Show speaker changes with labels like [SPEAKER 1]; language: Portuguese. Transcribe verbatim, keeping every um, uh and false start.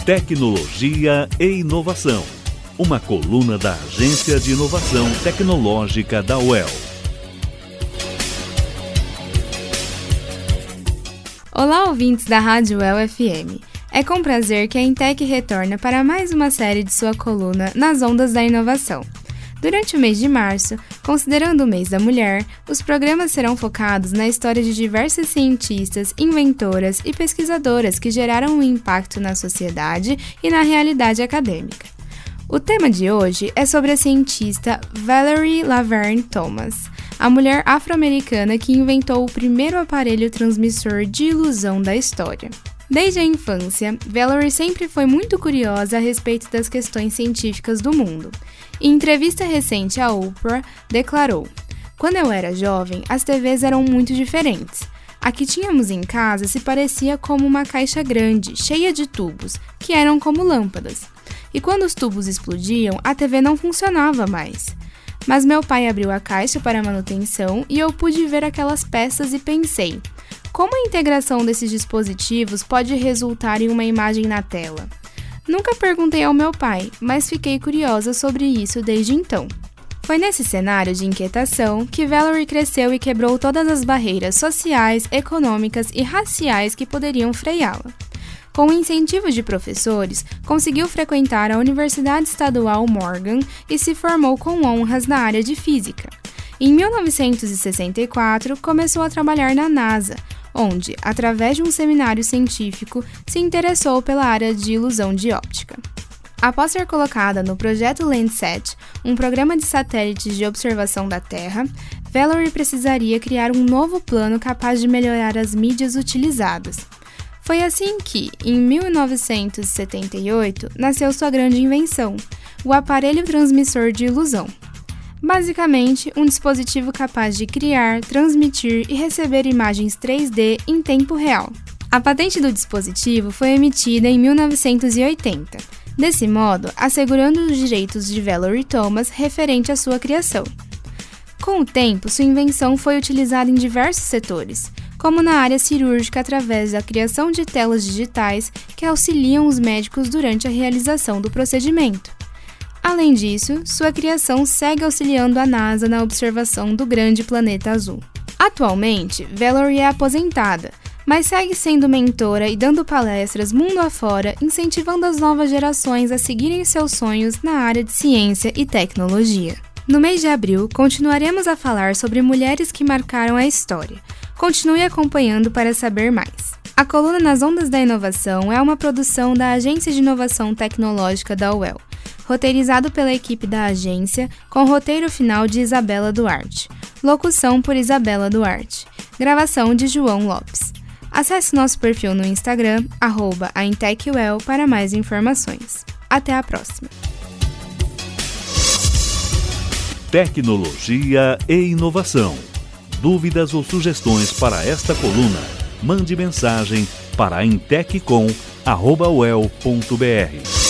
[SPEAKER 1] Tecnologia e Inovação, uma coluna da Agência de Inovação Tecnológica da U E L.
[SPEAKER 2] Olá, ouvintes da Rádio U E L F M. É com prazer que a Intec retorna para mais uma série de sua coluna Nas Ondas da Inovação. Durante o mês de março, considerando o mês da mulher, os programas serão focados na história de diversas cientistas, inventoras e pesquisadoras que geraram um impacto na sociedade e na realidade acadêmica. O tema de hoje é sobre a cientista Valerie Laverne Thomas, a mulher afro-americana que inventou o primeiro aparelho transmissor de ilusão da história. Desde a infância, Valerie sempre foi muito curiosa a respeito das questões científicas do mundo. Em entrevista recente à Oprah, declarou: "Quando eu era jovem, as T Vs eram muito diferentes. A que tínhamos em casa se parecia como uma caixa grande, cheia de tubos, que eram como lâmpadas. E quando os tubos explodiam, a T V não funcionava mais. Mas meu pai abriu a caixa para manutenção e eu pude ver aquelas peças e pensei: como a integração desses dispositivos pode resultar em uma imagem na tela? Nunca perguntei ao meu pai, mas fiquei curiosa sobre isso desde então." Foi nesse cenário de inquietação que Valerie cresceu e quebrou todas as barreiras sociais, econômicas e raciais que poderiam freá-la. Com o incentivo de professores, conseguiu frequentar a Universidade Estadual Morgan e se formou com honras na área de física. Em mil novecentos e sessenta e quatro, começou a trabalhar na NASA, onde, através de um seminário científico, se interessou pela área de ilusão de óptica. Após ser colocada no projeto Landsat, um programa de satélites de observação da Terra, Valerie precisaria criar um novo plano capaz de melhorar as mídias utilizadas. Foi assim que, em mil novecentos e setenta e oito, nasceu sua grande invenção, o aparelho transmissor de ilusão. Basicamente, um dispositivo capaz de criar, transmitir e receber imagens três D em tempo real. A patente do dispositivo foi emitida em mil novecentos e oitenta, desse modo, assegurando os direitos de Valerie Thomas referente à sua criação. Com o tempo, sua invenção foi utilizada em diversos setores, como na área cirúrgica através da criação de telas digitais que auxiliam os médicos durante a realização do procedimento. Além disso, sua criação segue auxiliando a NASA na observação do grande planeta azul. Atualmente, Valerie é aposentada, mas segue sendo mentora e dando palestras mundo afora, incentivando as novas gerações a seguirem seus sonhos na área de ciência e tecnologia. No mês de abril, continuaremos a falar sobre mulheres que marcaram a história. Continue acompanhando para saber mais. A coluna Nas Ondas da Inovação é uma produção da Agência de Inovação Tecnológica da U E L, roteirizado pela equipe da agência, com roteiro final de Isabela Duarte. Locução por Isabela Duarte. Gravação de João Lopes. Acesse nosso perfil no Instagram, arroba a Intec U E L, para mais informações. Até a próxima!
[SPEAKER 1] Tecnologia e Inovação. Dúvidas ou sugestões para esta coluna? Mande mensagem para inteccom arroba u e l ponto b r.